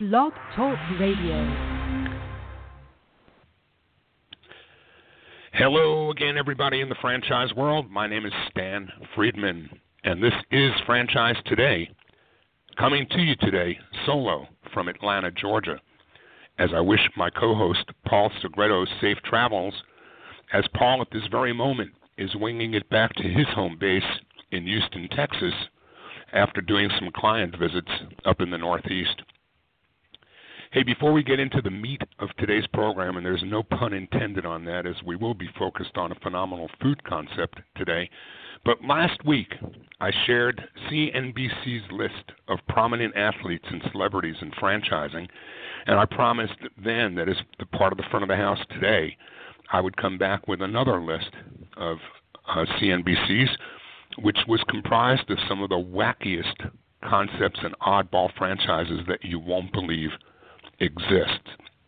Blog Talk Radio. Hello again, everybody in the franchise world. My name is Stan Friedman, and this is Franchise Today, coming to you today solo from Atlanta, Georgia, as I wish my co-host Paul Segreto safe travels, as Paul at this very moment is winging it back to his home base in Houston, Texas, after doing some client visits up in the Northeast. Hey, before we get into the meat of today's program, and there's no pun intended on that, as we will be focused on a phenomenal food concept today, but last week I shared CNBC's list of prominent athletes and celebrities in franchising, and I promised then that as the part of the front of the house today, I would come back with another list of CNBC's, which was comprised of some of the wackiest concepts and oddball franchises that you won't believe exist.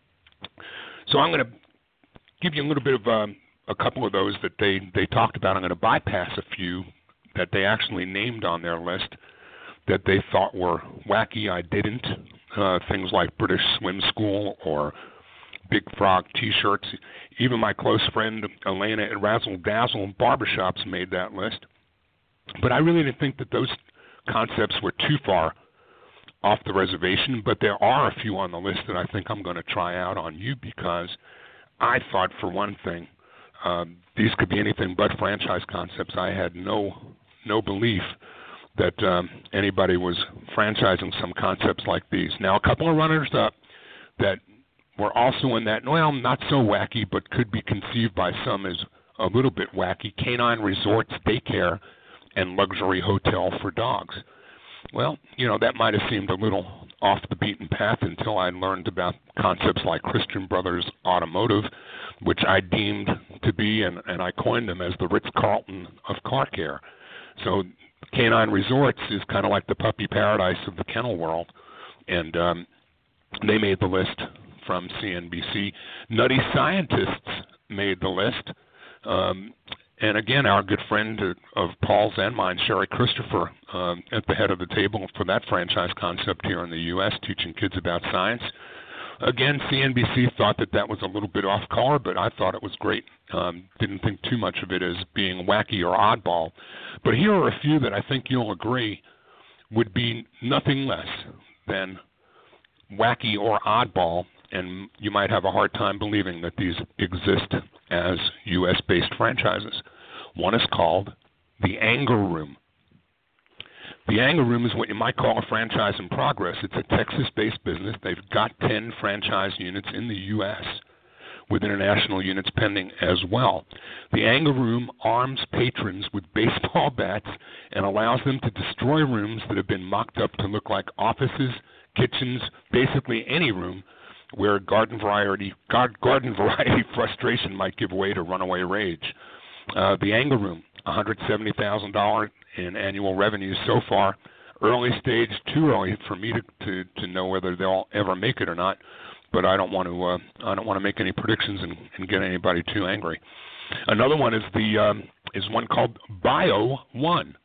So I'm going to give you a little bit of a couple of those that they talked about. I'm going to bypass a few that they actually named on their list that they thought were wacky. I didn't. Things like British Swim School or Big Frog T-shirts. Even my close friend Elena at Razzle Dazzle Barbershops made that list. But I really didn't think that those concepts were too far off the reservation, but there are a few on the list that I think I'm going to try out on you, because I thought, for one thing, these could be anything but franchise concepts. I had no belief that anybody was franchising some concepts like these. Now, a couple of runners-up that were also in that, well, not so wacky, but could be conceived by some as a little bit wacky: Canine Resorts, Daycare, and Luxury Hotel for Dogs. Well, that might have seemed a little off the beaten path until I learned about concepts like Christian Brothers Automotive, which I deemed to be, and I coined them as the Ritz-Carlton of car care. So Canine Resorts is kind of like the puppy paradise of the kennel world, and they made the list from CNBC. Nutty Scientists made the list. And again, our good friend of Paul's and mine, Sherry Christopher, at the head of the table for that franchise concept here in the U.S., teaching kids about science. Again, CNBC thought that was a little bit off color, but I thought it was great. Didn't think too much of it as being wacky or oddball. But here are a few that I think you'll agree would be nothing less than wacky or oddball, and you might have a hard time believing that these exist as U.S.-based franchises. One is called the Anger Room. The Anger Room is what you might call a franchise in progress. It's a Texas-based business. They've got 10 franchise units in the U.S., with international units pending as well. The Anger Room arms patrons with baseball bats and allows them to destroy rooms that have been mocked up to look like offices, kitchens, basically any room where garden variety frustration might give way to runaway rage. The Anger Room, $170,000 in annual revenues so far. Early stage, too early for me to know whether they'll ever make it or not. But I don't want to make any predictions and get anybody too angry. Another one is one called Bio One.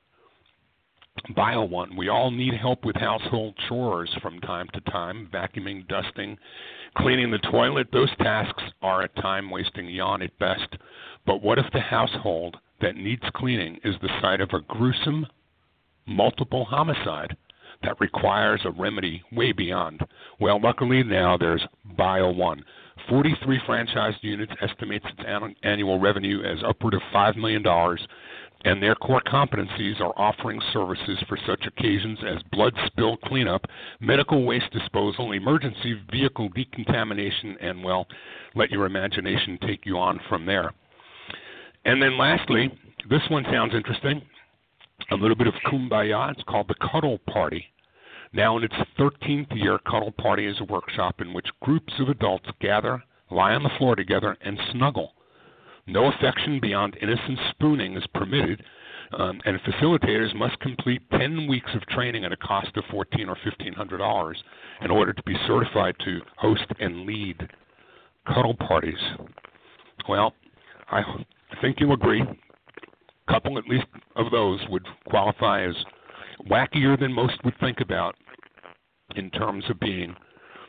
Bio One. We all need help with household chores from time to time: vacuuming, dusting, cleaning the toilet. Those tasks are a time-wasting yawn at best. But what if the household that needs cleaning is the site of a gruesome, multiple homicide that requires a remedy way beyond? Well, luckily now there's Bio One. 43 franchised units, estimates its annual revenue as upward of $5 million, and their core competencies are offering services for such occasions as blood spill cleanup, medical waste disposal, emergency vehicle decontamination, and, well, let your imagination take you on from there. And then lastly, this one sounds interesting, a little bit of kumbaya. It's called the Cuddle Party. Now in its 13th year, Cuddle Party is a workshop in which groups of adults gather, lie on the floor together, and snuggle. No affection beyond innocent spooning is permitted, and facilitators must complete 10 weeks of training at a cost of $1,400 or $1,500 in order to be certified to host and lead cuddle parties. Well, I think you'll agree. A couple, at least, of those would qualify as wackier than most would think about in terms of being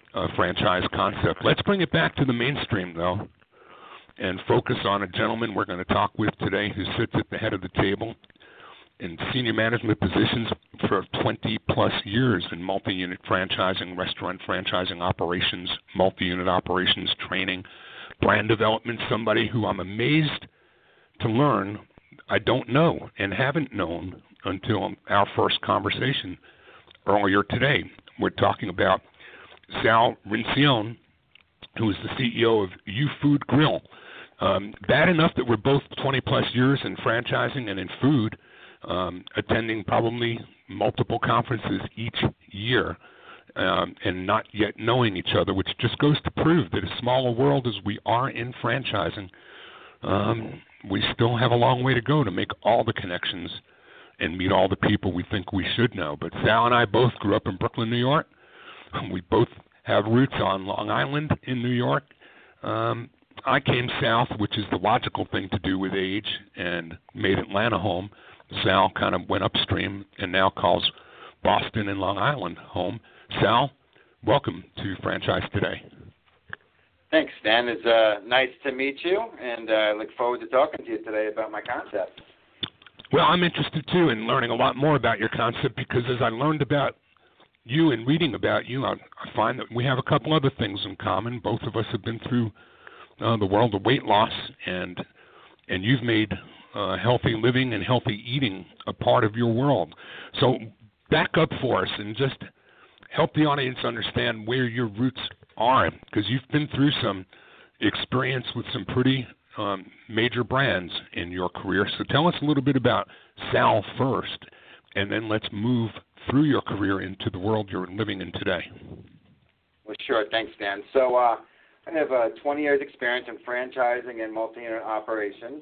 franchise concept. Let's bring it back to the mainstream, though, and focus on a gentleman we're going to talk with today who sits at the head of the table in senior management positions for 20-plus years in multi-unit franchising, restaurant franchising operations, multi-unit operations, training, brand development, somebody who I'm amazed to learn I don't know and haven't known until our first conversation earlier today. We're talking about Sal Rincione, who is the CEO of U-Food Grill. Bad enough that we're both 20-plus years in franchising and in food, attending probably multiple conferences each year, and not yet knowing each other, which just goes to prove that as small a world as we are in franchising, we still have a long way to go to make all the connections and meet all the people we think we should know. But Sal and I both grew up in Brooklyn, New York. We both have roots on Long Island in New York. I came south, which is the logical thing to do with age, and made Atlanta home. Sal kind of went upstream and now calls Boston and Long Island home. Sal, welcome to Franchise Today. Thanks, Stan. It's nice to meet you, and I look forward to talking to you today about my concept. Well, I'm interested, too, in learning a lot more about your concept because as I learned about you and reading about you, I find that we have a couple other things in common. Both of us have been through the world of weight loss, and you've made healthy living and healthy eating a part of your world. So back up for us and just help the audience understand where your roots are, because you've been through some experience with some pretty major brands in your career. So tell us a little bit about Sal first, and then let's move through your career into the world you're living in today. Well, sure. Thanks, Dan. So I have 20 years experience in franchising and multi-unit operations.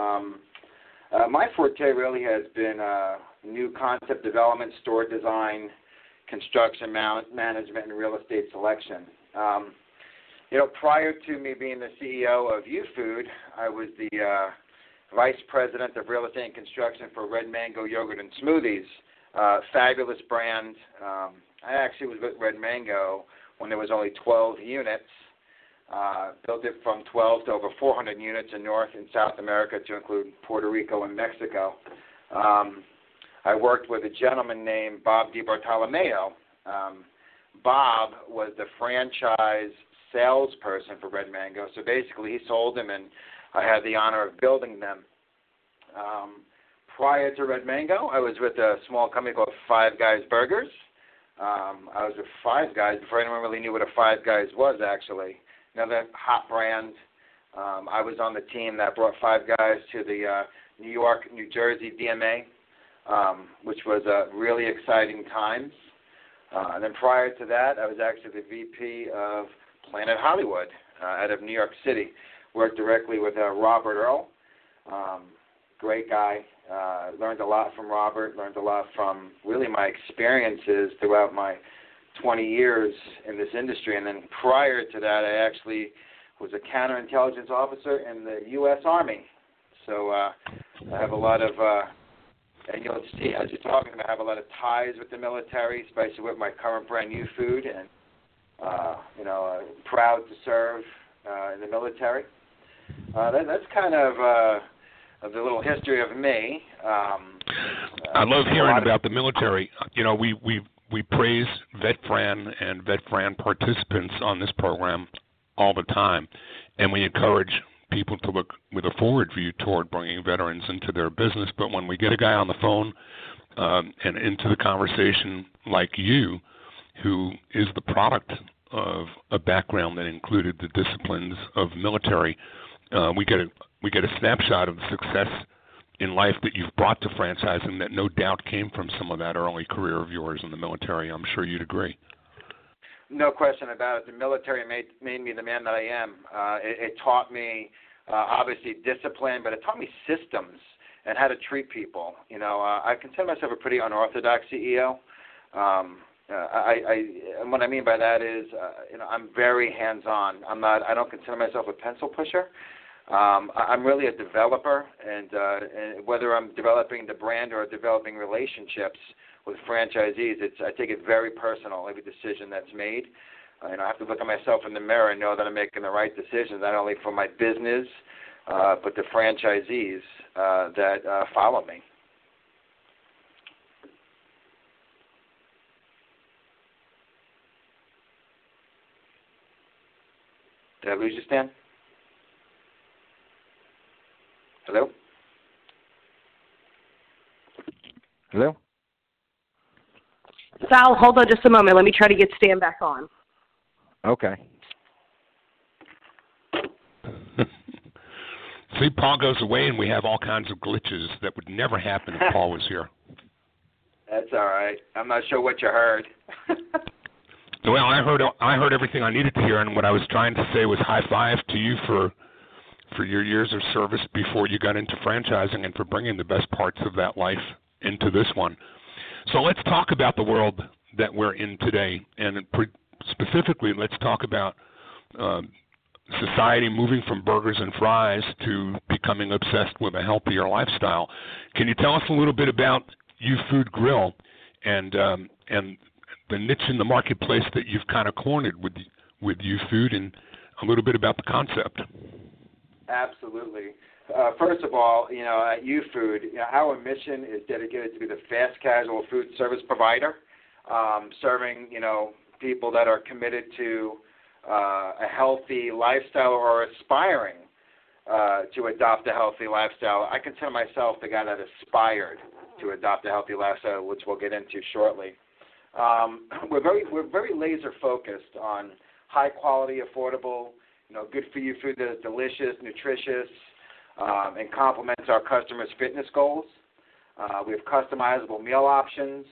My forte really has been new concept development, store design, construction management, and real estate selection. Prior to me being the CEO of U-Food, I was the vice president of real estate and construction for Red Mango Yogurt and Smoothies, fabulous brand. I actually was with Red Mango when there was only 12 units. Built it from 12 to over 400 units in North and South America, to include Puerto Rico and Mexico. I worked with a gentleman named Bob DiBartolomeo. Bob was the franchise salesperson for Red Mango, so basically he sold them, and I had the honor of building them. Prior to Red Mango, I was with a small company called Five Guys Burgers. I was with Five Guys before anyone really knew what a Five Guys was, actually. Another hot brand. I was on the team that brought Five Guys to the New York, New Jersey DMA, which was really exciting times. And then prior to that, I was actually the VP of Planet Hollywood out of New York City. Worked directly with Robert Earl. Great guy. Learned a lot from Robert. Learned a lot from really my experiences throughout my 20 years in this industry. And then prior to that, I actually was a counterintelligence officer in the U.S. Army. So I have a lot of, and you'll see as you're talking, I have a lot of ties with the military, especially with my current brand, U-Food, and proud to serve in the military. That's kind of the little history of me. I love hearing about the military. We praise VetFran and VetFran participants on this program all the time, and we encourage people to look with a forward view toward bringing veterans into their business. But when we get a guy on the phone and into the conversation like you, who is the product of a background that included the disciplines of military, we get a snapshot of the success in life that you've brought to franchising that no doubt came from some of that early career of yours in the military. I'm sure you'd agree. No question about it. The military made me the man that I am. It taught me, obviously, discipline, but it taught me systems and how to treat people. I consider myself a pretty unorthodox CEO. And what I mean by that is, I'm very hands-on. I don't consider myself a pencil pusher. I'm really a developer, and whether I'm developing the brand or developing relationships with franchisees, I take it very personal, every decision that's made. I have to look at myself in the mirror and know that I'm making the right decisions, not only for my business, but the franchisees that follow me. Did I lose you, Stan? Hello? Hello? Sal, hold on just a moment. Let me try to get Stan back on. Okay. See, Paul goes away, and we have all kinds of glitches that would never happen if Paul was here. That's all right. I'm not sure what you heard. Well, I heard everything I needed to hear, and what I was trying to say was high five to you for your years of service before you got into franchising and for bringing the best parts of that life into this one. So let's talk about the world that we're in today, and specifically let's talk about society moving from burgers and fries to becoming obsessed with a healthier lifestyle. Can you tell us a little bit about YouFood Grill and the niche in the marketplace that you've kind of cornered with YouFood, and a little bit about the concept? Absolutely. First of all, at YouFood, our mission is dedicated to be the fast casual food service provider, serving, people that are committed to a healthy lifestyle or aspiring to adopt a healthy lifestyle. I consider myself the guy that aspired to adopt a healthy lifestyle, which we'll get into shortly. We're very laser focused on high quality, affordable, good for you food that is delicious, nutritious, and complements our customers' fitness goals. We have customizable meal options.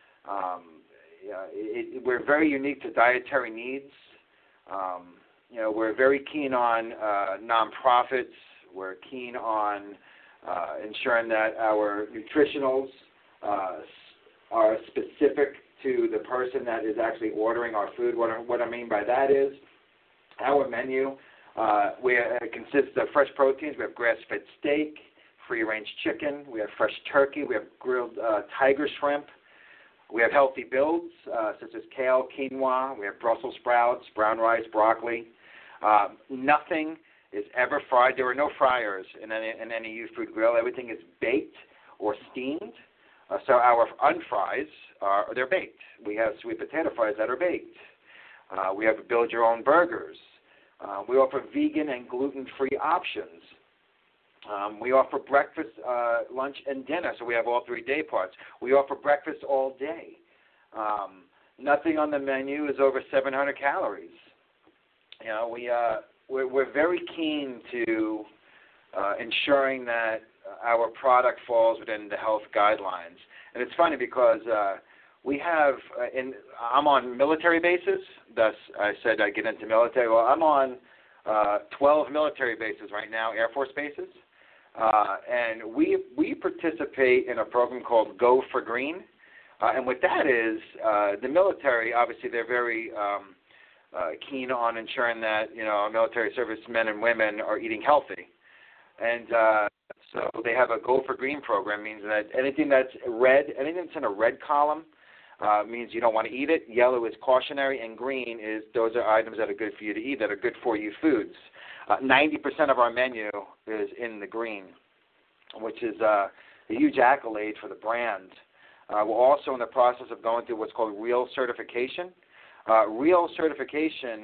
We're very unique to dietary needs. We're very keen on nonprofits. We're keen on ensuring that our nutritionals are specific to the person that is actually ordering our food. What I mean by that is our menu consists of fresh proteins. We have grass-fed steak, free-range chicken. We have fresh turkey. We have grilled tiger shrimp. We have healthy builds such as kale, quinoa. We have Brussels sprouts, brown rice, broccoli. Nothing is ever fried. There are no fryers in any YouFood Grill. Everything is baked or steamed. So our unfries they're baked. We have sweet potato fries that are baked. We have build-your-own burgers. We offer vegan and gluten-free options. We offer breakfast, lunch, and dinner, so we have all 3 day parts. We offer breakfast all day. Nothing on the menu is over 700 calories. We're very keen to ensuring that our product falls within the health guidelines. And it's funny because we have, I'm on military bases. Thus, I said I get into military. Well, I'm on 12 military bases right now, Air Force bases. And we participate in a program called Go for Green. And what that is, the military, obviously, they're very keen on ensuring that, military servicemen and women are eating healthy. And so they have a Go for Green program, means that anything that's red, anything that's in a red column means you don't want to eat it. Yellow is cautionary, and green is those are items that are good for you to eat, that are good for you foods. 90% of our menu is in the green, which is a huge accolade for the brand. We're also in the process of going through what's called REAL certification. REAL certification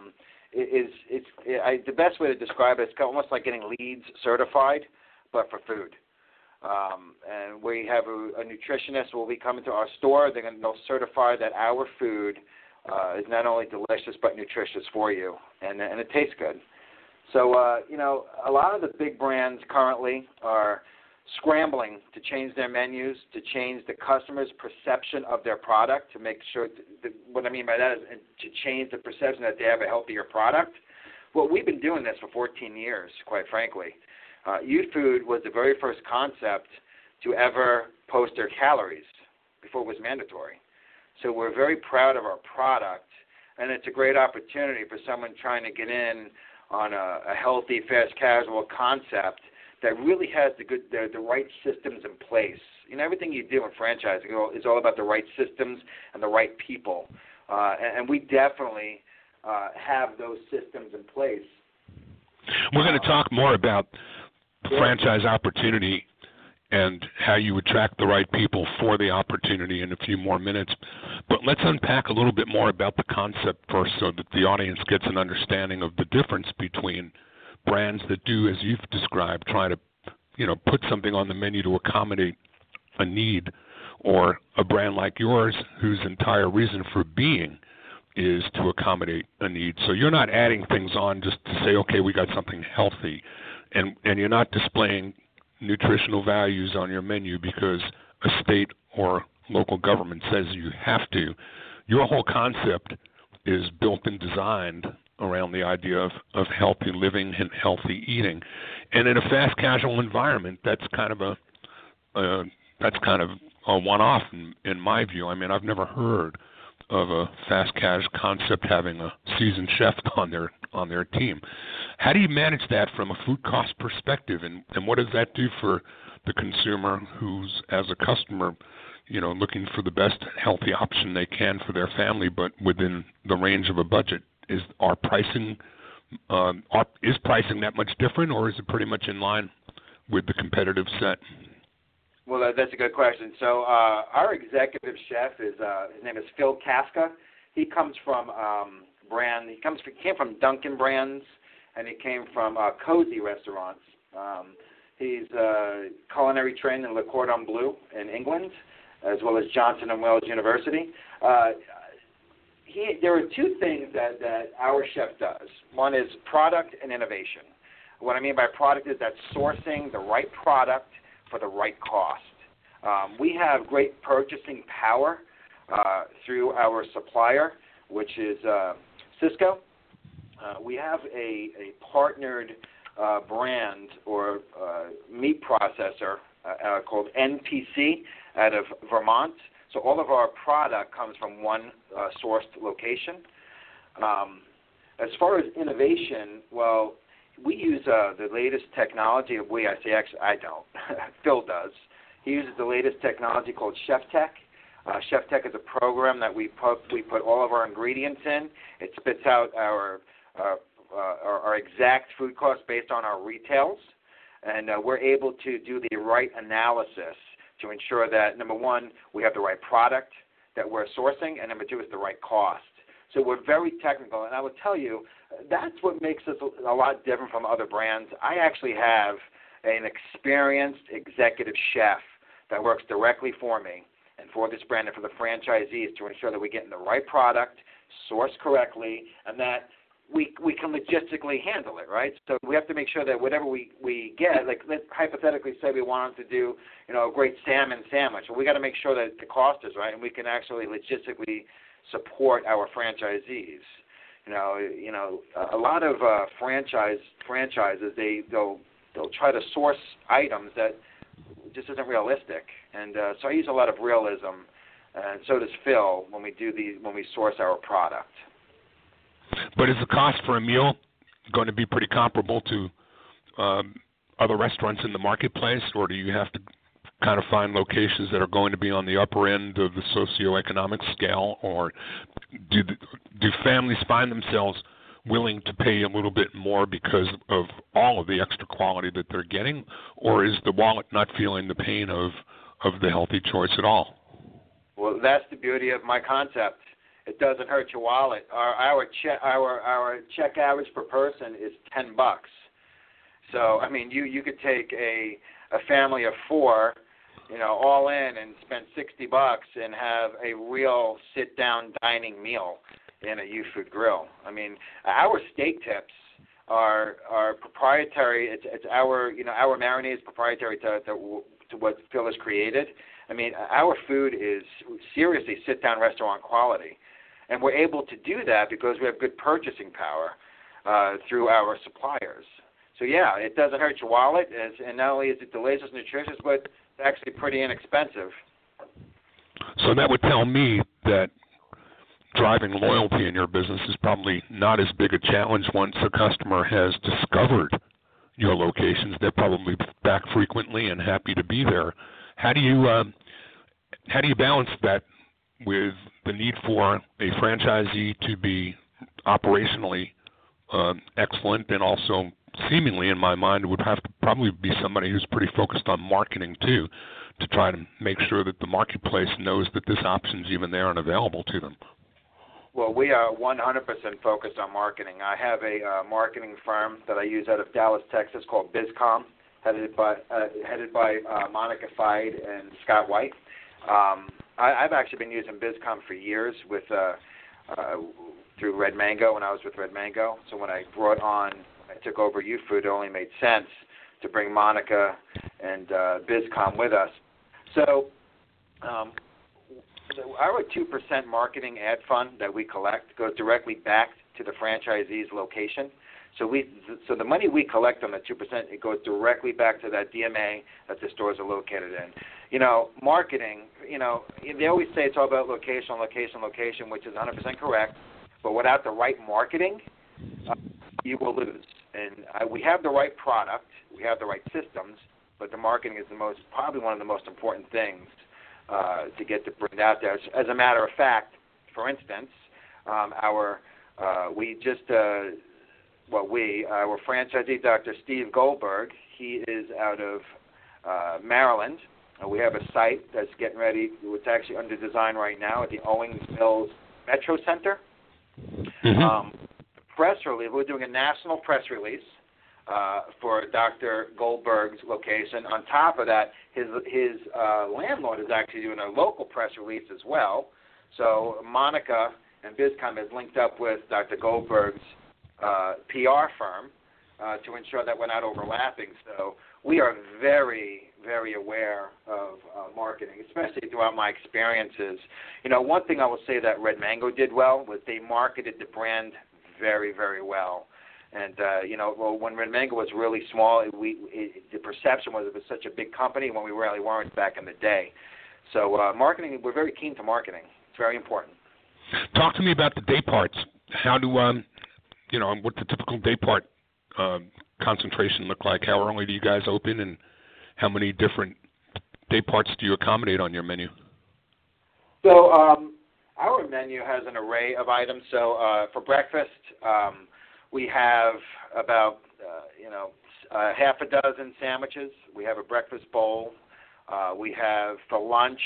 the best way to describe it is almost like getting LEEDS certified, but for food. And we have a nutritionist who will be coming to our store. They'll certify that our food is not only delicious but nutritious for you, and it tastes good. So, a lot of the big brands currently are scrambling to change their menus, to change the customer's perception of their product, to make sure, what I mean by that is to change the perception that they have a healthier product. Well, we've been doing this for 14 years, quite frankly. YouFood was the very first concept to ever post their calories before it was mandatory. So we're very proud of our product, and it's a great opportunity for someone trying to get in on a healthy, fast casual concept that really has the right systems in place. Everything you do in franchising is all about the right systems and the right people. And we definitely have those systems in place. We're going to talk more about the franchise opportunity and how you attract the right people for the opportunity in a few more minutes. But let's unpack a little bit more about the concept first so that the audience gets an understanding of the difference between brands that do, as you've described, try to put something on the menu to accommodate a need, or a brand like yours whose entire reason for being is to accommodate a need. So you're not adding things on just to say, okay, we got something healthy, and you're not displaying nutritional values on your menu because a state or local government says you have to. Your whole concept is built and designed around the idea of healthy living and healthy eating. And in a fast casual environment, that's kind of a one-off in my view. I mean, I've never heard of a fast casual concept having a seasoned chef on their team. How do you manage that from a food cost perspective, and what does that do for the consumer who's, as a customer, looking for the best healthy option they can for their family, but within the range of a budget? Is pricing that much different, or is it pretty much in line with the competitive set? Well, that's a good question. So our executive chef his name is Phil Casca. He comes from He came from Dunkin' Brands, and he came from Cozy Restaurants. He's culinary trained in Le Cordon Bleu in England, as well as Johnson & Wales University. There are two things that our chef does. One is product and innovation. What I mean by product is that sourcing the right product for the right cost. We have great purchasing power through our supplier, which is Cisco. We have a partnered brand or meat processor called NPC out of Vermont. So all of our product comes from one sourced location. As far as innovation, well, we use the latest technology. I don't. Phil does. He uses the latest technology called ChefTech. ChefTech is a program that we put all of our ingredients in. It spits out our exact food cost based on our retails, and we're able to do the right analysis to ensure that, number one, we have the right product that we're sourcing, and number two, is the right cost. So we're very technical, and I will tell you, that's what makes us a lot different from other brands. I actually have an experienced executive chef that works directly for me and for this brand and for the franchisees to ensure that we're getting the right product, sourced correctly, and that we can logistically handle it, right? So we have to make sure that whatever we get, like let's hypothetically say we wanted to do, a great salmon sandwich. Well, we got to make sure that the cost is right, and we can actually logistically support our franchisees. A lot of franchises they'll try to source items that just isn't realistic, and so I use a lot of realism, and so does Phil when we source our product. But is the cost for a meal going to be pretty comparable to other restaurants in the marketplace, or do you have to kind of find locations that are going to be on the upper end of the socioeconomic scale, or do families find themselves willing to pay a little bit more because of all of the extra quality that they're getting, or is the wallet not feeling the pain of the healthy choice at all? Well, that's the beauty of my concept. It doesn't hurt your wallet. Our check average per person is $10. So I mean, you could take a family of four, all in and spend $60 and have a real sit-down dining meal in a U-Food grill. I mean, our steak tips are proprietary. It's our marinade is proprietary to what Phil has created. I mean, our food is seriously sit-down restaurant quality, and we're able to do that because we have good purchasing power through our suppliers. So yeah, it doesn't hurt your wallet, and not only is it delicious, nutritious, but it's actually pretty inexpensive. So that would tell me that driving loyalty in your business is probably not as big a challenge once a customer has discovered your locations. They're probably back frequently and happy to be there. How do you balance that with the need for a franchisee to be operationally excellent, and also seemingly, in my mind, it would have to probably be somebody who's pretty focused on marketing too, to try to make sure that the marketplace knows that this option's even there and available to them. Well, we are 100% focused on marketing. I have a marketing firm that I use out of Dallas, Texas, called BizCom, headed by Monica Fide and Scott White. I've actually been using BizCom for years with through Red Mango when I was with Red Mango. So when I took over YouFood, it only made sense to bring Monica and BizCom with us. So our 2% marketing ad fund that we collect goes directly back to the franchisee's location. So the money we collect on the 2%, it goes directly back to that DMA that the stores are located in. You know, marketing, you know, they always say it's all about location, which is 100% correct. But without the right marketing, you will lose. And we have the right product, we have the right systems, but the marketing is probably one of the most important things to get the brand out there. As a matter of fact, for instance, our franchisee, Dr. Steve Goldberg, he is out of Maryland. We have a site that's getting ready. It's actually under design right now at the Owings Mills Metro Center. Mm-hmm. Press release. We're doing a national press release for Dr. Goldberg's location. On top of that, his landlord is actually doing a local press release as well. So Monica and BizCom has linked up with Dr. Goldberg's PR firm to ensure that we're not overlapping. So we are very, very aware of marketing, especially throughout my experiences. You know, one thing I will say that Red Mango did well was they marketed the brand very, very well. And, when Red Mango was really small, the perception was it was such a big company when we really weren't back in the day. So marketing, we're very keen to marketing. It's very important. Talk to me about the day parts. How do, what's the typical day part concentration look like? How early do you guys open, and how many different day parts do you accommodate on your menu? So our menu has an array of items. So for breakfast, we have about half a dozen sandwiches. We have a breakfast bowl. We have for lunch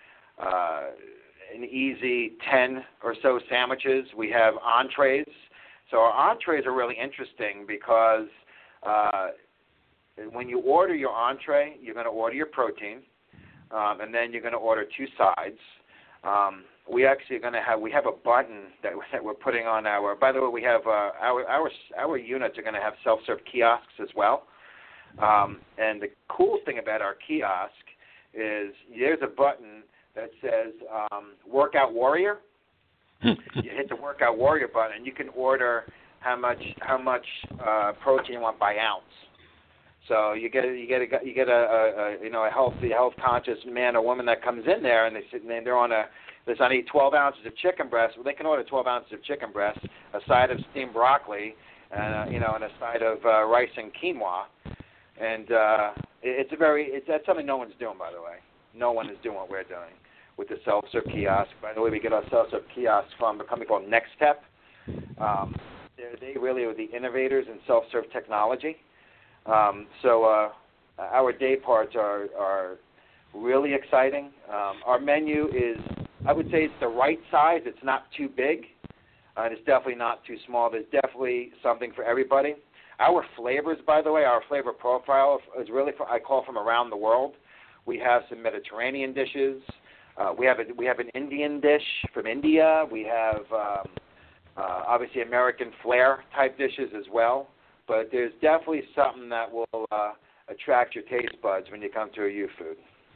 an easy 10 or so sandwiches. We have entrees. So our entrees are really interesting because when you order your entree, you're going to order your protein, and then you're going to order two sides. We actually are going to have a button that we're putting on our. By the way, we have our units are going to have self-serve kiosks as well. And the cool thing about our kiosk is there's a button that says Workout Warrior. You hit the Workout Warrior button, and you can order how much protein you want by ounce. So you get a healthy, health conscious man or woman that comes in there, and they're on I need 12 ounces of chicken breast. Well, they can order 12 ounces of chicken breast, a side of steamed broccoli, and a side of rice and quinoa. And that's something no one's doing, by the way. No one is doing what we're doing with the self-serve kiosk. By the way, we get our self-serve kiosks from a company called Next Step. They really are the innovators in self-serve technology. So our day parts are really exciting. Our menu is, I would say, it's the right size. It's not too big, and it's definitely not too small. There's definitely something for everybody. Our flavors, by the way, our flavor profile is really, I call from around the world. We have some Mediterranean dishes. We have an Indian dish from India. We have obviously American flair type dishes as well. But there's definitely something that will attract your taste buds when you come to a YouFood.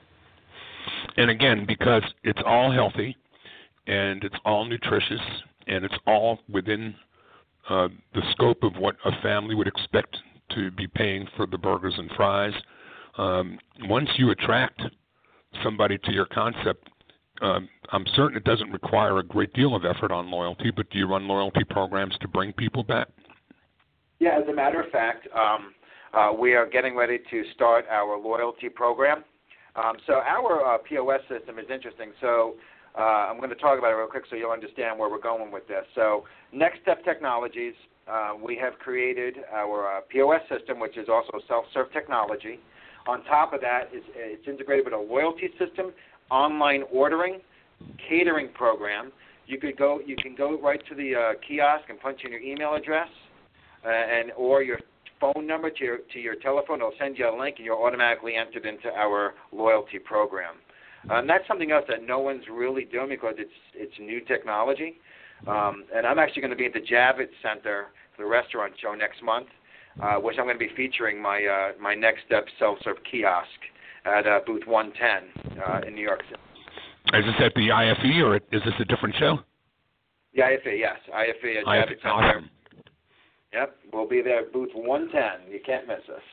And again, because it's all healthy, and it's all nutritious, and it's all within the scope of what a family would expect to be paying for the burgers and fries. Once you attract somebody to your concept, I'm certain it doesn't require a great deal of effort on loyalty, but do you run loyalty programs to bring people back? Yeah, as a matter of fact, we are getting ready to start our loyalty program. So our POS system is interesting. So I'm going to talk about it real quick so you'll understand where we're going with this. So Next Step Technologies, we have created our POS system, which is also self-serve technology. On top of that, it's integrated with a loyalty system, online ordering, catering program. You can go right to the kiosk and punch in your email address or your phone number to your telephone. It'll send you a link, and you're automatically entered into our loyalty program. And that's something else that no one's really doing because it's new technology. And I'm actually going to be at the Javits Center for the restaurant show next month, which I'm going to be featuring my Next Step self-serve kiosk at booth 110 in New York City. Is this at the IFE, or is this a different show? The IFE, yes. IFE at Javits Center. Awesome. Yep, we'll be there at booth 110. You can't miss us.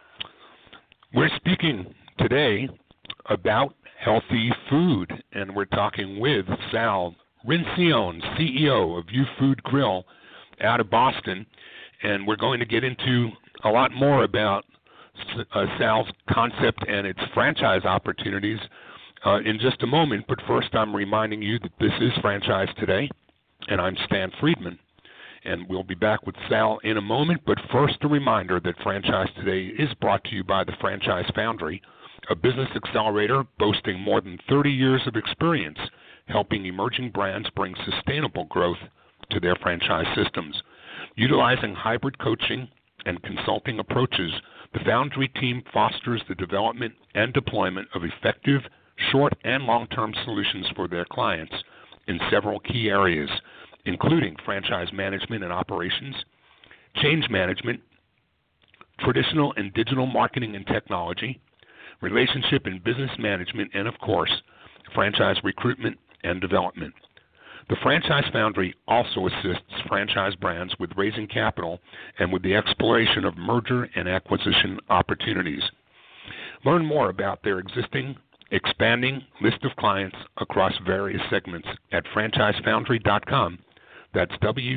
We're speaking today about healthy food, and we're talking with Sal Rincione, CEO of U-Food Grill out of Boston, and we're going to get into a lot more about Sal's concept and its franchise opportunities in just a moment. But first, I'm reminding you that this is Franchise Today, and I'm Stan Friedman. And we'll be back with Sal in a moment. But first, a reminder that Franchise Today is brought to you by the Franchise Foundry, a business accelerator boasting more than 30 years of experience helping emerging brands bring sustainable growth to their franchise systems. Utilizing hybrid coaching and consulting approaches, the Foundry team fosters the development and deployment of effective short- and long-term solutions for their clients in several key areas, including franchise management and operations, change management, traditional and digital marketing and technology, relationship and business management, and, of course, franchise recruitment and development. The Franchise Foundry also assists franchise brands with raising capital and with the exploration of merger and acquisition opportunities. Learn more about their expanding list of clients across various segments at franchisefoundry.com. That's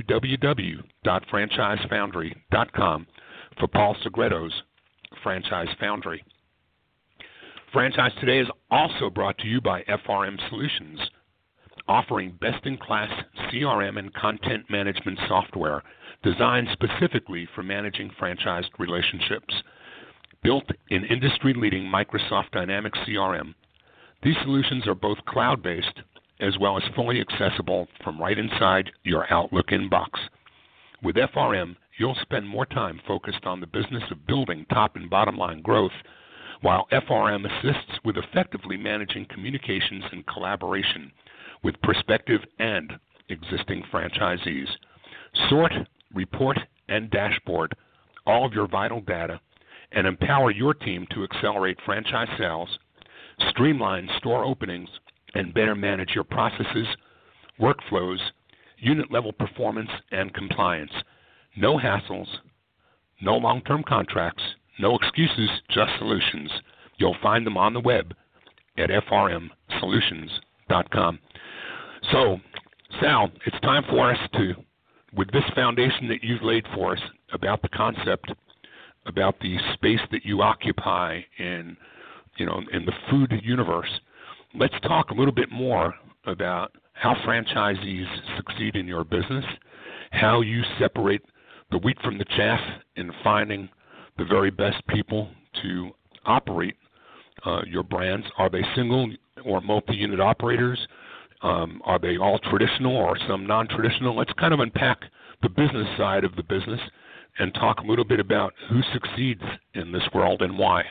www.franchisefoundry.com for Paul Segretto's Franchise Foundry. Franchise Today is also brought to you by FRM Solutions, offering best-in-class CRM and content management software designed specifically for managing franchised relationships. Built in industry-leading Microsoft Dynamics CRM, these solutions are both cloud-based as well as fully accessible from right inside your Outlook inbox. With FRM, you'll spend more time focused on the business of building top and bottom line growth, while FRM assists with effectively managing communications and collaboration with prospective and existing franchisees. Sort, report, and dashboard all of your vital data and empower your team to accelerate franchise sales, streamline store openings, and better manage your processes, workflows, unit-level performance, and compliance. No hassles, no long-term contracts, no excuses, just solutions. You'll find them on the web at frmsolutions.com. So, Sal, it's time for us to, with this foundation that you've laid for us about the concept, about the space that you occupy in the food universe, let's talk a little bit more about how franchisees succeed in your business, how you separate the wheat from the chaff in finding the very best people to operate your brands. Are they single or multi-unit operators? Are they all traditional or some non-traditional? Let's kind of unpack the business side of the business and talk a little bit about who succeeds in this world and why.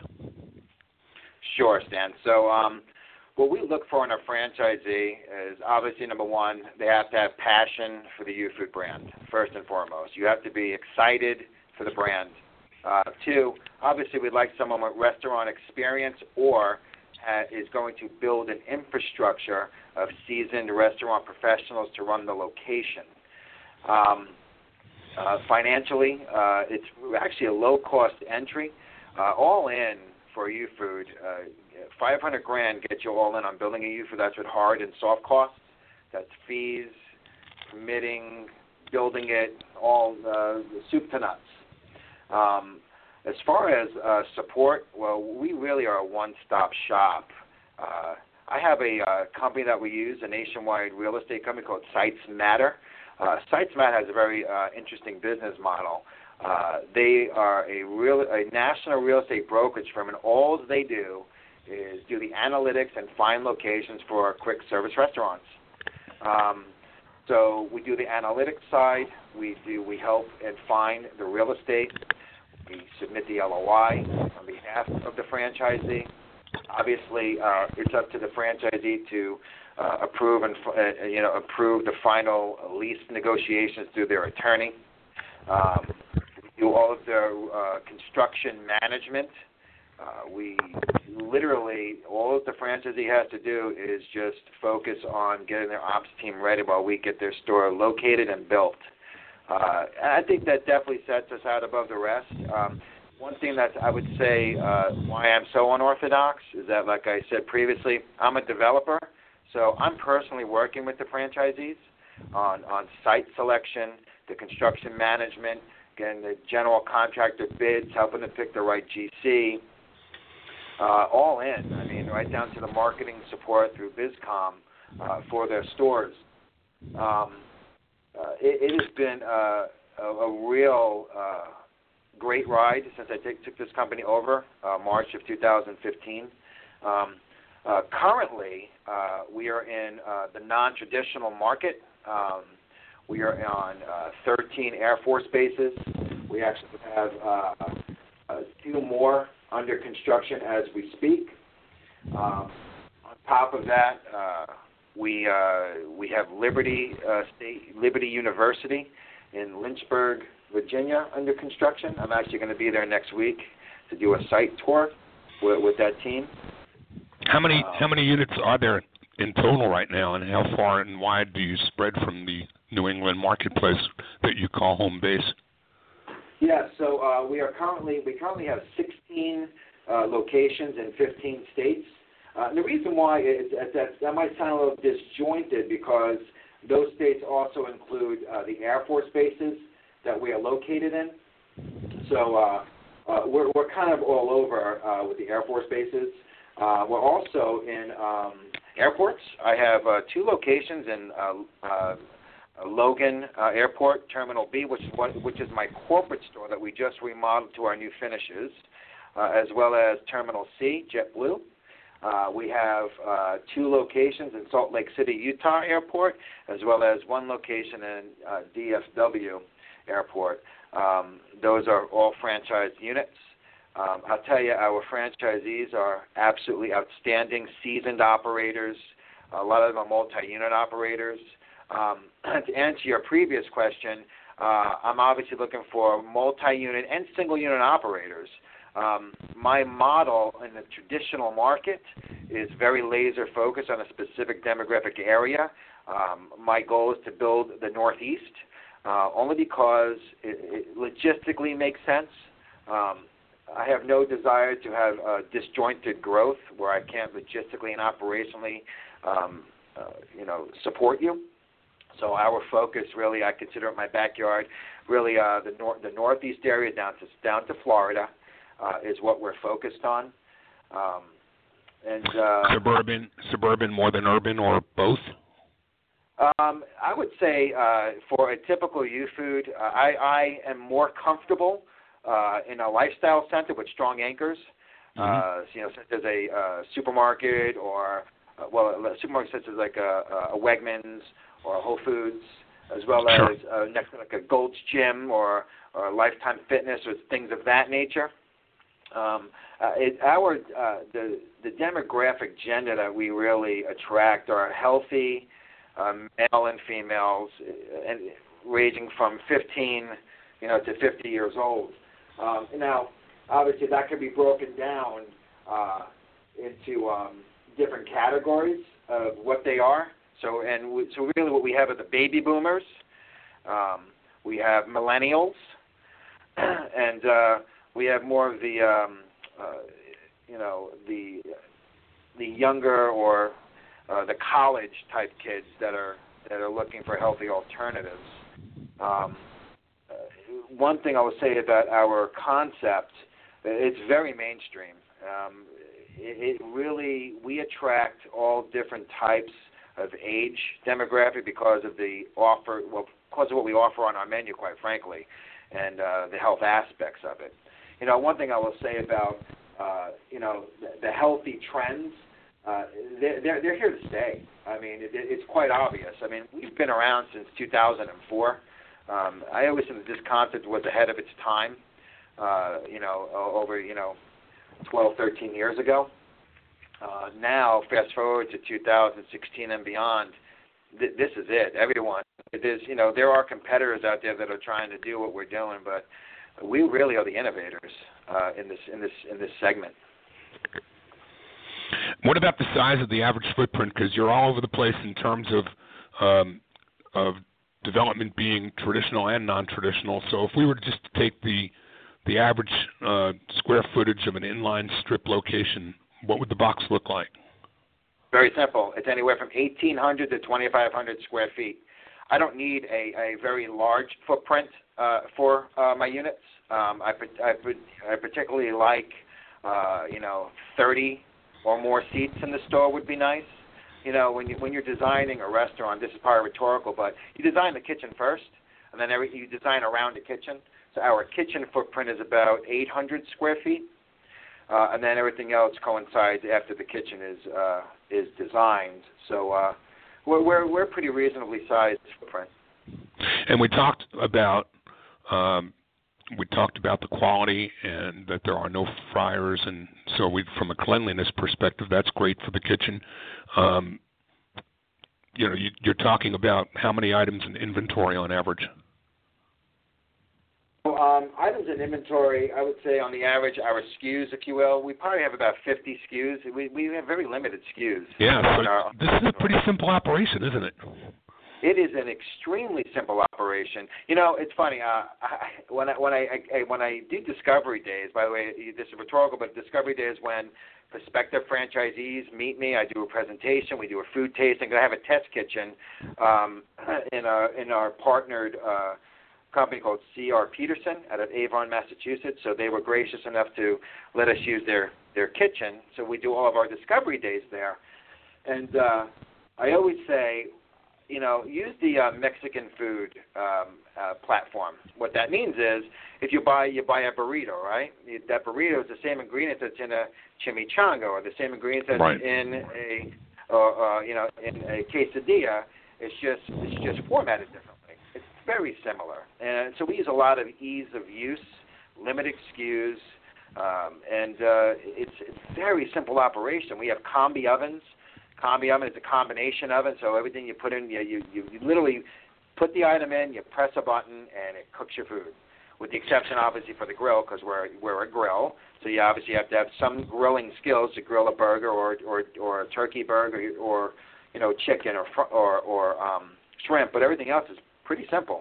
Sure, Stan. So what we look for in a franchisee is obviously, number one, they have to have passion for the U-Food brand, first and foremost. You have to be excited for the brand. Two, obviously, we'd like someone with restaurant experience or is going to build an infrastructure of seasoned restaurant professionals to run the location. Financially, it's actually a low-cost entry. All in for U-Food, $500,000 gets you all in on building a U-Food. That's with hard and soft costs. That's fees, permitting, building it, all soup to nuts. As far as support, well, we really are a one-stop shop. I have a company that we use, a nationwide real estate company called Sites Matter. Sites Matter has a very interesting business model. They are a national real estate brokerage firm, and all they do is do the analytics and find locations for quick service restaurants. So we do the analytics side. We help and find the real estate. We submit the LOI on behalf of the franchisee. Obviously, it's up to the franchisee to approve approve the final lease negotiations through their attorney. We do all of their construction management. We literally, all that the franchisee has to do is just focus on getting their ops team ready while we get their store located and built. And I think that definitely sets us out above the rest. One thing that I would say why I'm so unorthodox is that, like I said previously, I'm a developer, so I'm personally working with the franchisees on site selection, the construction management, getting the general contractor bids, helping them pick the right GC, all in. I mean, right down to the marketing support through BizCom for their stores. It has been a real great ride since I took this company over, March of 2015. Currently, we are in the non-traditional market. We are on 13 Air Force bases. We actually have 2 more under construction as we speak. On top of that, we have Liberty University in Lynchburg, Virginia, under construction. I'm actually going to be there next week to do a site tour with that team. How many units are there in total right now, and how far and wide do you spread from the New England marketplace that you call home base? Yeah, so we currently have 16 locations in 15 states. And the reason why is that might sound a little disjointed because those states also include the Air Force bases that we are located in. So we're kind of all over with the Air Force bases. We're also in airports. I have 2 locations in Logan Airport, Terminal B, which is my corporate store that we just remodeled to our new finishes, as well as Terminal C, JetBlue. We have 2 locations in Salt Lake City, Utah Airport, as well as 1 location in DFW Airport. Those are all franchised units. I'll tell you, our franchisees are absolutely outstanding, seasoned operators. A lot of them are multi-unit operators. To answer your previous question, I'm obviously looking for multi-unit and single-unit operators. My model in the traditional market is very laser-focused on a specific demographic area. My goal is to build the Northeast, only because it logistically makes sense. I have no desire to have disjointed growth where I can't logistically and operationally, support you. So our focus, really, I consider it my backyard. Really, the Northeast area down to Florida is what we're focused on. Suburban more than urban, or both? I would say for a typical U-Food, I am more comfortable in a lifestyle center with strong anchors. Such as a supermarket or a supermarket such as like a Wegmans or a Whole Foods, as well as next to like a Gold's Gym or Lifetime Fitness or things of that nature. The demographic gender that we really attract are healthy male and females, and ranging from 15, to 50 years old. Now, obviously, that can be broken down into different categories of what they are. So really, what we have are the baby boomers. We have millennials, and we have more of the the younger or the college type kids that are looking for healthy alternatives. One thing I will say about our concept, it's very mainstream. it really, we attract all different types of age demographic because of because of what we offer on our menu, quite frankly, and the health aspects of it. One thing I will say about, the healthy trends, they're here to stay. I mean, it's quite obvious. I mean, we've been around since 2004. I always think that this concept was ahead of its time, over, 12, 13 years ago. Now, fast forward to 2016 and beyond, this is it. Everyone, there are competitors out there that are trying to do what we're doing, but we really are the innovators in this segment. What about the size of the average footprint? Because you're all over the place in terms of development being traditional and non-traditional. So if we were just to take the average square footage of an inline strip location, what would the box look like? Very simple. It's anywhere from 1,800 to 2,500 square feet. I don't need a very large footprint for my units. I particularly like, 30 or more seats in the store would be nice. When you're designing a restaurant, this is probably rhetorical, but you design the kitchen first, and then you design around the kitchen. So our kitchen footprint is about 800 square feet, and then everything else coincides after the kitchen is designed. So we're pretty reasonably sized footprint. And we talked about the quality and that there are no fryers, and so from a cleanliness perspective, that's great for the kitchen. You're talking about how many items in inventory on average? Items in inventory, I would say on the average, our SKUs, if you will, we probably have about 50 SKUs. We have very limited SKUs. Yeah, this is a pretty simple operation, isn't it? It is an extremely simple operation. It's funny. When I do discovery days, by the way, this is rhetorical, but discovery day is when prospective franchisees meet me. I do a presentation. We do a food tasting. I have a test kitchen in our partnered company called C.R. Peterson out of Avon, Massachusetts. So they were gracious enough to let us use their kitchen. So we do all of our discovery days there. And I always say, use the Mexican food platform. What that means is, if you buy a burrito, right? That burrito is the same ingredients that's in a chimichanga, or the same ingredients that's in a quesadilla. It's just formatted differently. It's very similar, and so we use a lot of ease of use, limited SKUs, and it's a very simple operation. We have combi ovens. Combi oven is a combination oven, so everything you put in, you literally put the item in, you press a button, and it cooks your food. With the exception, obviously, for the grill, because we're a grill, so you obviously have to have some grilling skills to grill a burger or a turkey burger or chicken or shrimp. But everything else is pretty simple.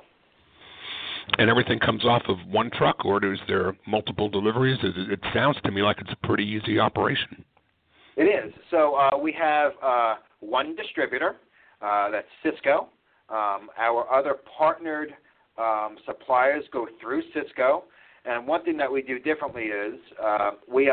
And everything comes off of one truck, or is there multiple deliveries? It sounds to me like it's a pretty easy operation. It is. So we have one distributor, that's Sysco. Our other partnered suppliers go through Sysco. And one thing that we do differently is we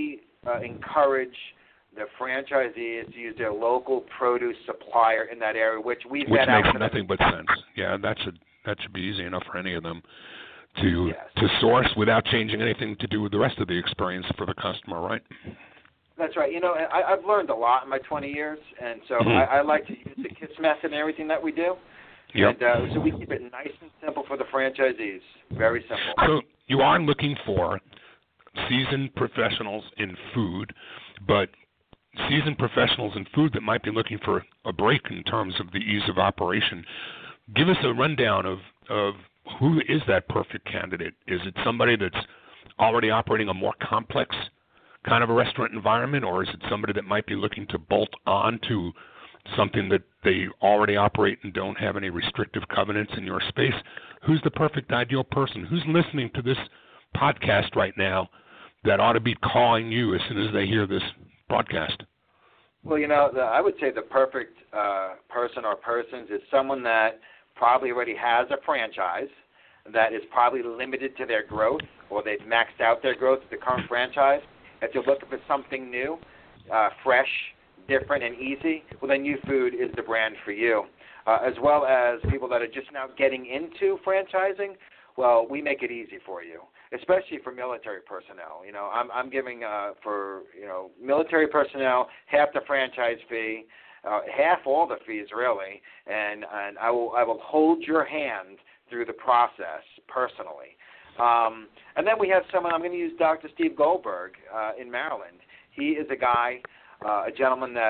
encourage the franchisees to use their local produce supplier in that area, which we've vet out. Which makes nothing but sense. Yeah, that should be easy enough for any of them to source without changing anything to do with the rest of the experience for the customer, right? That's right. I've learned a lot in my 20 years, and so I like to use the KISS method in everything that we do. Yep. And so we keep it nice and simple for the franchisees. Very simple. So you are looking for seasoned professionals in food, but seasoned professionals in food that might be looking for a break in terms of the ease of operation. Give us a rundown of who is that perfect candidate. Is it somebody that's already operating a more complex kind of a restaurant environment, or is it somebody that might be looking to bolt on to something that they already operate and don't have any restrictive covenants in your space? Who's the perfect ideal person? Who's listening to this podcast right now that ought to be calling you as soon as they hear this broadcast? Well, I would say the perfect person or persons is someone that probably already has a franchise that is probably limited to their growth, or they've maxed out their growth at the current franchise, if you're looking for something new, fresh, different, and easy, well, then YouFood is the brand for you. As well as people that are just now getting into franchising, well, we make it easy for you, especially for military personnel. I'm giving for military personnel half the franchise fee, half all the fees really, and I will hold your hand through the process personally. And then we have someone. I'm going to use Dr. Steve Goldberg in Maryland. He is a guy, a gentleman that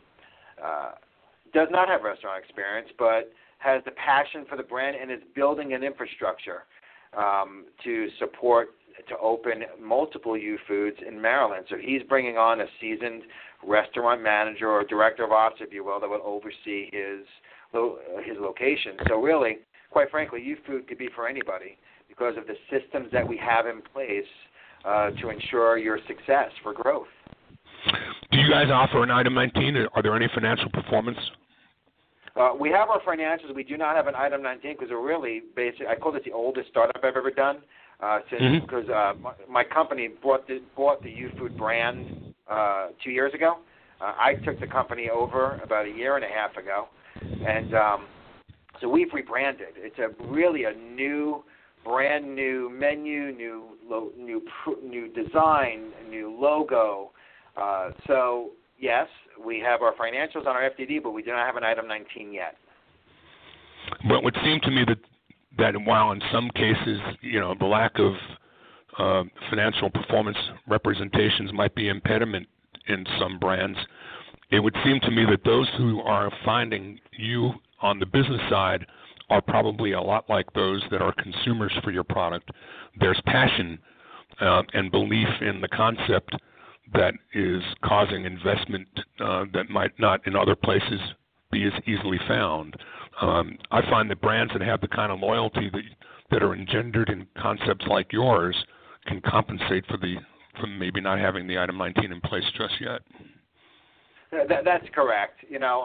does not have restaurant experience, but has the passion for the brand and is building an infrastructure to support, to open multiple YouFoods in Maryland. So he's bringing on a seasoned restaurant manager or director of ops, if you will, that will oversee his location. So really, quite frankly, YouFood could be for anybody because of the systems that we have in place to ensure your success for growth. Do you guys offer an Item 19? Are there any financial performance? We have our financials. We do not have an Item 19 because we're really basic. I call it the oldest startup I've ever done because my company bought the YouFood brand 2 years ago. I took the company over about a year and a half ago, and so we've rebranded. It's really a new, brand new menu, new design, new logo. So yes, we have our financials on our FDD, but we do not have an Item 19 yet. Well, it would seem to me that while in some cases, the lack of financial performance representations might be impediment in some brands, it would seem to me that those who are finding you on the business side are probably a lot like those that are consumers for your product. There's passion and belief in the concept that is causing investment that might not in other places be as easily found. I find that brands that have the kind of loyalty that are engendered in concepts like yours can compensate for maybe not having the Item 19 in place just yet. That's correct.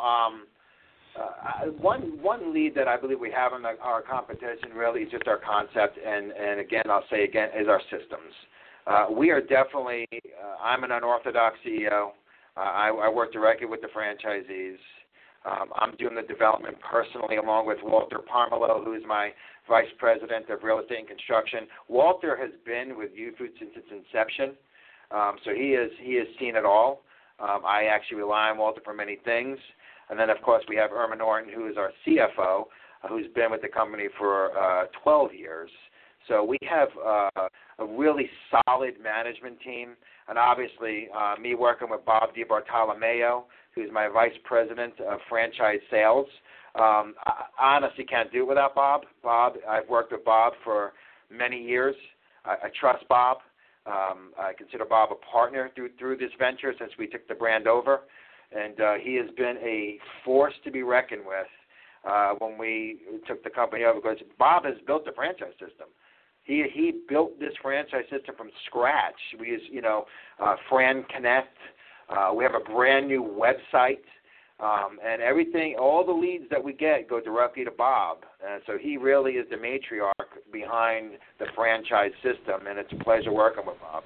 One lead that I believe we have in our competition really is just our concept, and again, I'll say again, is our systems. We are definitely, I'm an unorthodox CEO. I work directly with the franchisees. I'm doing the development personally along with Walter Parmelo, who is my Vice President of Real Estate and Construction. Walter has been with YouFood since its inception, so he has seen it all. I actually rely on Walter for many things. And then, of course, we have Irma Norton, who is our CFO, who's been with the company for 12 years. So we have a really solid management team, and obviously me working with Bob DiBartolomeo, who's my Vice President of Franchise Sales. I honestly can't do it without Bob. I've worked with Bob for many years. I trust Bob. I consider Bob a partner through this venture since we took the brand over, and he has been a force to be reckoned with when we took the company over because Bob has built the franchise system. He built this franchise system from scratch. We use, Fran Connect. We have a brand new website, and everything, all the leads that we get go directly to Bob. So he really is the matriarch behind the franchise system, and it's a pleasure working with Bob.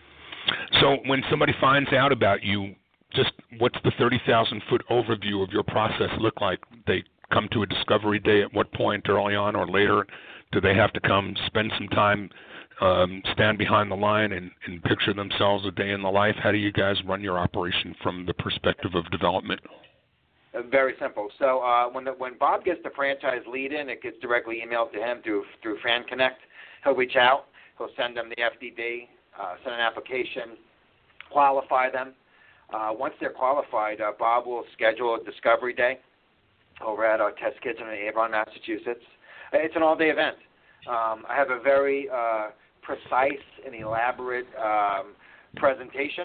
So when somebody finds out about you, just what's the 30,000-foot overview of your process look like? They come to a discovery day at what point, early on or later? Do they have to come spend some time, stand behind the line and picture themselves a day in the life? How do you guys run your operation from the perspective of development? Very simple. So when Bob gets the franchise lead in, it gets directly emailed to him through Fan Connect. He'll reach out. He'll send them the FDD, send an application, qualify them. Once they're qualified, Bob will schedule a discovery day over at our test kitchen in Avon, Massachusetts. It's an all-day event. I have a very precise and elaborate presentation.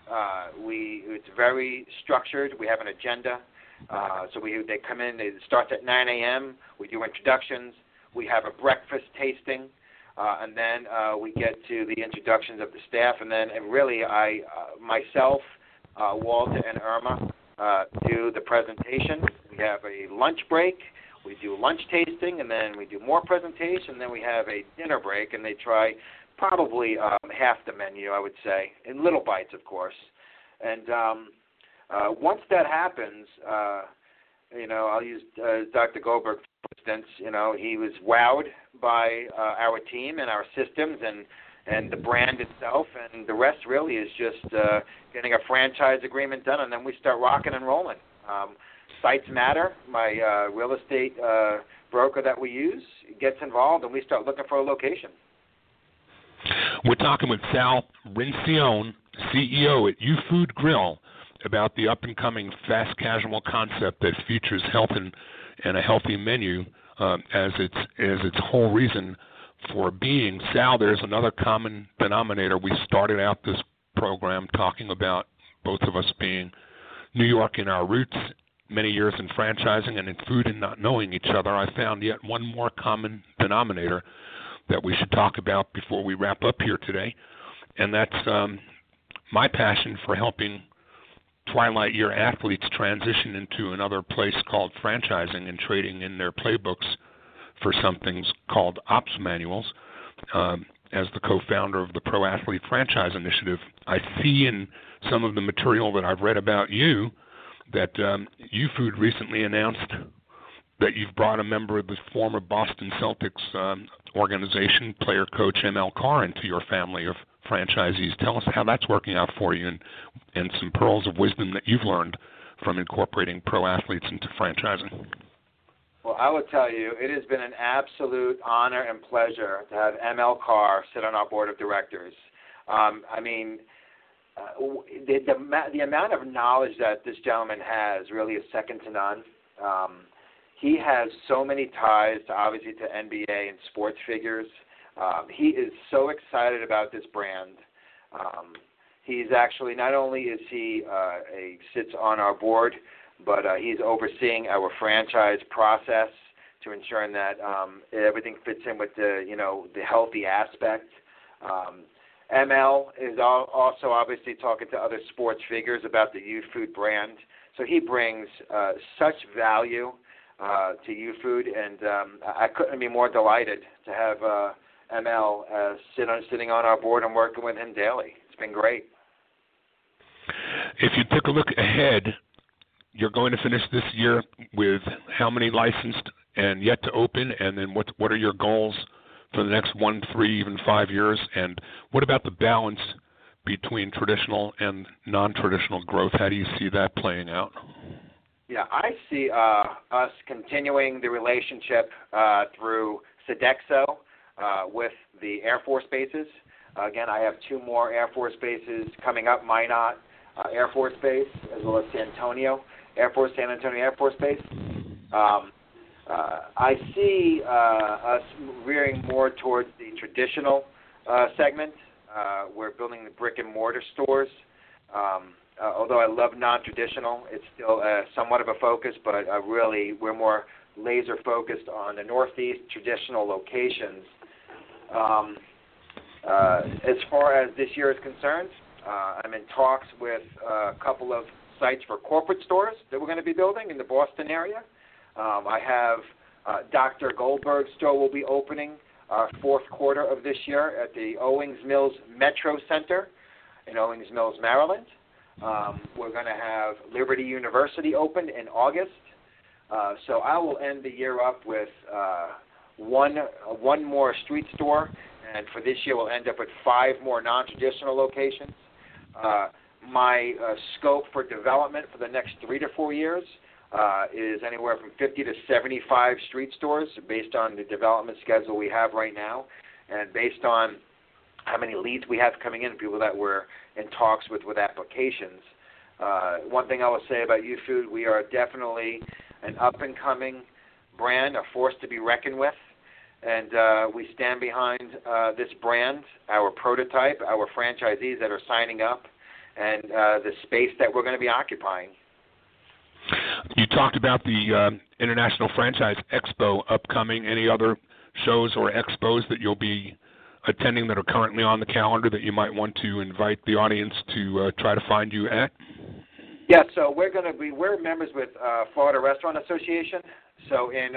It's very structured. We have an agenda. So they come in. It starts at 9 a.m. We do introductions. We have a breakfast tasting. And then we get to the introductions of the staff. And then really myself, Walter, and Irma do the presentation. We have a lunch break. We do lunch tasting, and then we do more presentation, and then we have a dinner break, and they try probably half the menu, I would say, in little bites, of course. And once that happens, I'll use Dr. Goldberg, for instance. He was wowed by our team and our systems and the brand itself, and the rest really is just getting a franchise agreement done, and then we start rocking and rolling. Sites Matter, my real estate broker that we use, gets involved, and we start looking for a location. We're talking with Sal Rincione, CEO at U-Food Grill, about the up-and-coming fast casual concept that features health and a healthy menu as its whole reason for being. Sal, there's another common denominator. We started out this program talking about both of us being New York in our roots, many years in franchising and in food and not knowing each other. I found yet one more common denominator that we should talk about before we wrap up here today, and that's my passion for helping Twilight Year athletes transition into another place called franchising and trading in their playbooks for some things called ops manuals. As the co-founder of the Pro Athlete Franchise Initiative, I see in some of the material that I've read about you that U-Food recently announced that you've brought a member of the former Boston Celtics organization, player coach ML Carr, into your family of franchisees. Tell us how that's working out for you and some pearls of wisdom that you've learned from incorporating pro athletes into franchising. Well, I will tell you, it has been an absolute honor and pleasure to have ML Carr sit on our board of directors. The amount of knowledge that this gentleman has really is second to none. He has so many ties, obviously, to NBA and sports figures. He is so excited about this brand. He's actually, not only is he sits on our board, but he's overseeing our franchise process to ensuring that everything fits in with the healthy aspect. ML is also obviously talking to other sports figures about the U-Food brand. So he brings such value to U-Food, and I couldn't be more delighted to have ML sitting on our board and working with him daily. It's been great. If you took a look ahead, you're going to finish this year with how many licensed and yet to open, and then what are your goals for the next 1, 3, even 5 years? And what about the balance between traditional and non-traditional growth? How do you see that playing out? Yeah, I see us continuing the relationship through Sodexo with the Air Force bases. Again, I have 2 more Air Force bases coming up, Minot Air Force Base, as well as San Antonio Air Force Base. I see us veering more towards the traditional segment. We're building the brick-and-mortar stores. Although I love non-traditional, it's still somewhat of a focus, but really we're more laser-focused on the Northeast traditional locations. As far as this year is concerned, I'm in talks with a couple of sites for corporate stores that we're going to be building in the Boston area. I have Dr. Goldberg's store will be opening fourth quarter of this year at the Owings Mills Metro Center in Owings Mills, Maryland. We're going to have Liberty University open in August. So I will end the year up with one more street store, and for this year we'll end up with 5 more non-traditional locations. My scope for development for the next 3 to 4 years is anywhere from 50 to 75 street stores based on the development schedule we have right now and based on how many leads we have coming in, people that we're in talks with applications. One thing I will say about U-Food, we are definitely an up-and-coming brand, a force to be reckoned with, and we stand behind this brand, our prototype, our franchisees that are signing up, and the space that we're going to be occupying. You talked about the International Franchise Expo upcoming. Any other shows or expos that you'll be attending that are currently on the calendar that you might want to invite the audience to try to find you at? Yeah, so we're members with Florida Restaurant Association. So in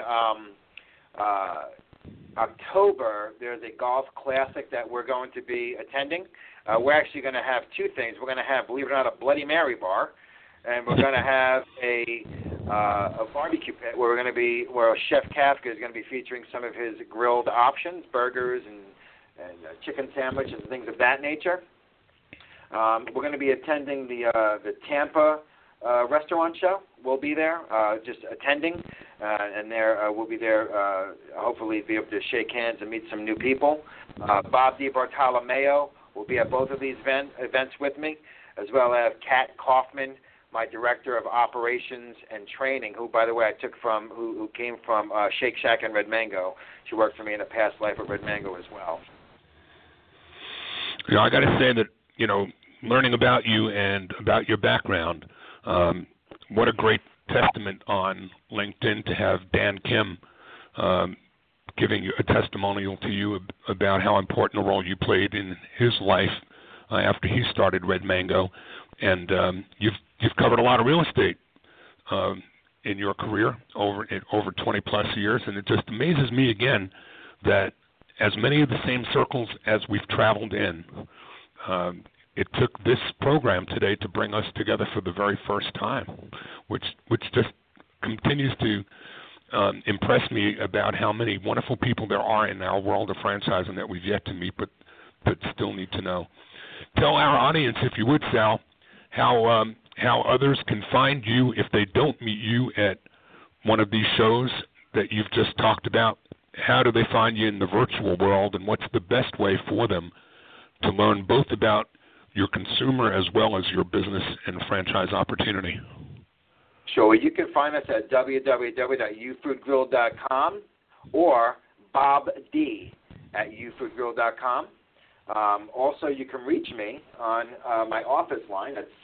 October, there's a golf classic that we're going to be attending. We're actually going to have two things. We're going to have, believe it or not, a Bloody Mary bar, and we're going to have a barbecue pit where Chef Kafka is going to be featuring some of his grilled options, burgers and chicken sandwiches and things of that nature. We're going to be attending the Tampa restaurant show. We'll be there, just attending, and we'll be there. Hopefully, be able to shake hands and meet some new people. Bob DiBartolomeo will be at both of these events with me, as well as Kat Kaufman, my director of operations and training, who, by the way, I took from who came from Shake Shack and Red Mango. She worked for me in a past life at Red Mango as well. You know, I got to say that, you know, learning about you and about your background, what a great testament on LinkedIn to have Dan Kim giving you a testimonial to you about how important a role you played in his life after he started Red Mango. And you've covered a lot of real estate in your career over 20-plus years, and it just amazes me again that as many of the same circles as we've traveled in, it took this program today to bring us together for the very first time, which just continues to impress me about how many wonderful people there are in our world of franchising that we've yet to meet but still need to know. Tell our audience, if you would, Sal, how others can find you if they don't meet you at one of these shows that you've just talked about. How do they find you in the virtual world, and what's the best way for them to learn both about your consumer as well as your business and franchise opportunity? Sure. You can find us at www.ufoodgrill.com or bobd@ufoodgrill.com. Also, you can reach me on my office line at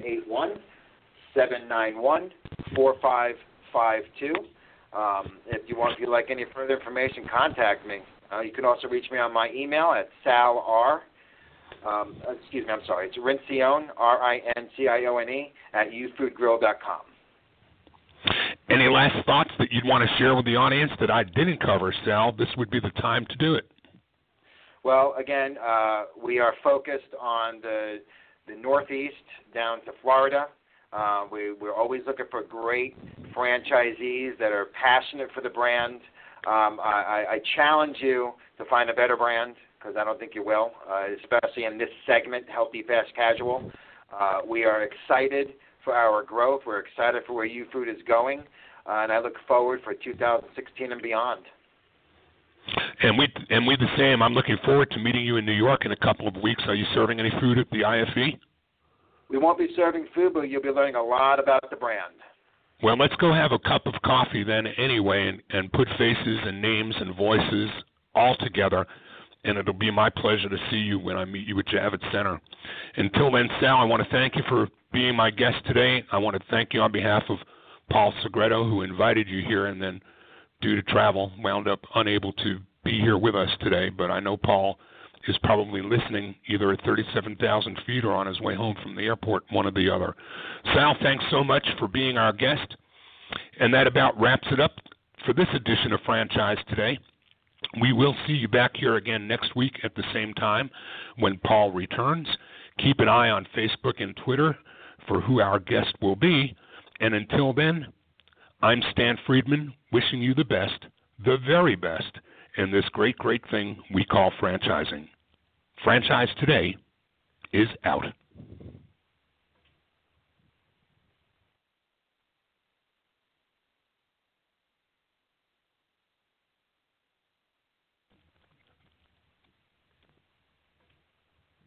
781-791-4552. If you like any further information, contact me. You can also reach me on my email at it's Rincione, Rincione, @ufoodgrill.com. Any last thoughts that you'd want to share with the audience that I didn't cover, Sal? This would be the time to do it. Well, again, we are focused on the Northeast down to Florida. We're always looking for great franchisees that are passionate for the brand. I challenge you to find a better brand, because I don't think you will, especially in this segment, healthy, fast, casual. We are excited for our growth. We're excited for where UFood is going, and I look forward for 2016 and beyond. And we the same. I'm looking forward to meeting you in New York in a couple of weeks. Are you serving any food at the IFE? We won't be serving food, but you'll be learning a lot about the brand. Well, let's go have a cup of coffee then anyway and put faces and names and voices all together, and it'll be my pleasure to see you when I meet you at Javits Center. Until then, Sal, I want to thank you for being my guest today. I want to thank you on behalf of Paul Segreto, who invited you here and then, due to travel, wound up unable to be here with us today. But I know Paul is probably listening either at 37,000 feet or on his way home from the airport, one or the other. Sal, thanks so much for being our guest. And that about wraps it up for this edition of Franchise Today. We will see you back here again next week at the same time when Paul returns. Keep an eye on Facebook and Twitter for who our guest will be. And until then, I'm Stan Friedman, wishing you the best, the very best, in this great, great thing we call franchising. Franchise Today is out.